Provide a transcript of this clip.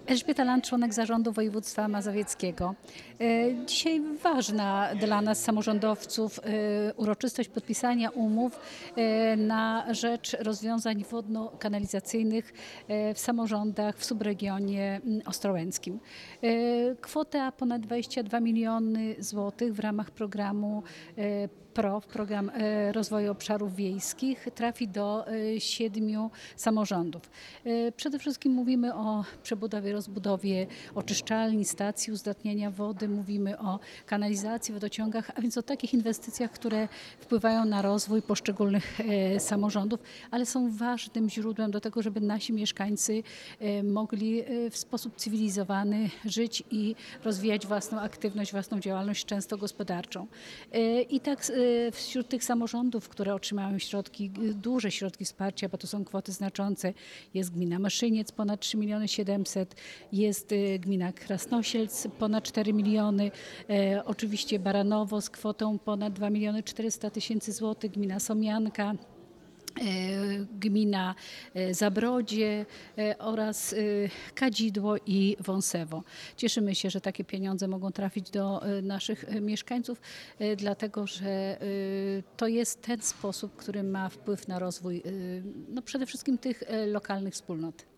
Elżbieta Land, członek zarządu województwa mazowieckiego. Dzisiaj ważna dla nas, samorządowców, uroczystość podpisania umów na rzecz rozwiązań wodno-kanalizacyjnych w samorządach w subregionie ostrołęckim. Kwota ponad 22 miliony złotych w ramach programu program rozwoju obszarów wiejskich trafi do 7 samorządów. Przede wszystkim mówimy o przebudowie, rozbudowie oczyszczalni, stacji uzdatniania wody, mówimy o kanalizacji, wodociągach, a więc o takich inwestycjach, które wpływają na rozwój poszczególnych samorządów, ale są ważnym źródłem do tego, żeby nasi mieszkańcy mogli w sposób cywilizowany żyć i rozwijać własną aktywność, własną działalność, często gospodarczą. I tak wśród tych samorządów, które otrzymają środki, duże środki wsparcia, bo to są kwoty znaczące, jest gmina Maszyniec ponad 3 miliony 700, jest gmina Krasnosielc ponad 4 miliony, oczywiście Baranowo z kwotą ponad 2 miliony 400 tysięcy złotych, gmina Somianka, gmina Zabrodzie oraz Kadzidło i Wąsewo. Cieszymy się, że takie pieniądze mogą trafić do naszych mieszkańców, dlatego że to jest ten sposób, który ma wpływ na rozwój przede wszystkim tych lokalnych wspólnot.